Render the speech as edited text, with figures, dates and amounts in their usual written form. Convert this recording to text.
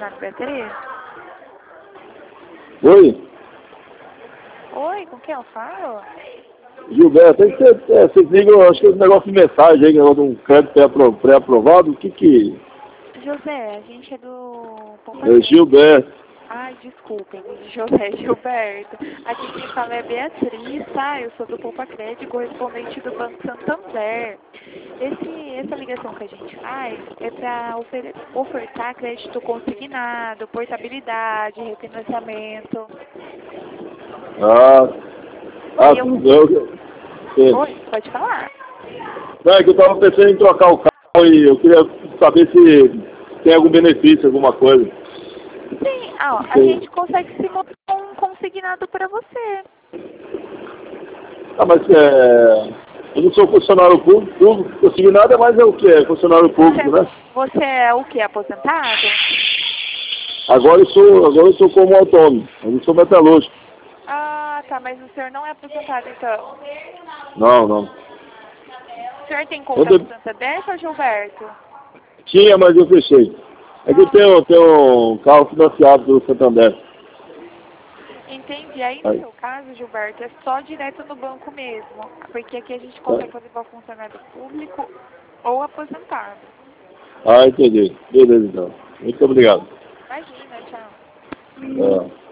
funcionário Beatriz? Oi? Oi, com quem eu falo? Gilberto, tem que ser, vocês ligam, acho que é um negócio de mensagem aí, negócio de um crédito pré-aprovado, o que... José, a gente é do Poupa É Gilberto. Ai, desculpem, José Gilberto. Aqui quem fala é Beatriz, tá? Eu sou do Poupa Crédito, correspondente do Banco Santander. Essa ligação que a gente faz é para ofertar crédito consignado, portabilidade, refinanciamento. Aí eu... Tudo bem. Oi, pode falar. Não, é que eu estava pensando em trocar o carro e eu queria saber se tem algum benefício, alguma coisa. Sim, a gente consegue se montar um consignado para você. Mas eu não sou funcionário público, consignado é mais o que? É funcionário público, né? Você é o que? Aposentado? Agora eu sou como autônomo, eu não sou metalúrgico. Ah, tá, mas o senhor não é aposentado, então. Não. O senhor tem conta no Santander, seu Gilberto? Tinha, mas eu fechei. É que eu tenho um carro financiado do Santander. Entendi. Aí, no seu caso, Gilberto, é só direto no banco mesmo. Porque aqui a gente consegue fazer para funcionário público ou aposentado. Entendi. Beleza, então. Muito obrigado. Imagina, tchau.